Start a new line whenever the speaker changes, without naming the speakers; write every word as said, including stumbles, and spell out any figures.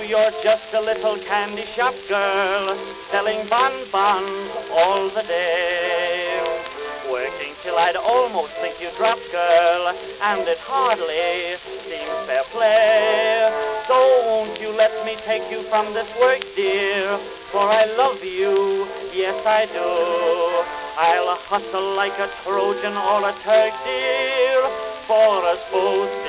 you're just a little candy shop girl, selling bonbons all the day. Working till I'd almost think you drop, girl, and it hardly seems fair play. So won't you let me take you from this work, dear, for I love you, yes I do. I'll hustle like a Trojan or a Turk, dear, for us both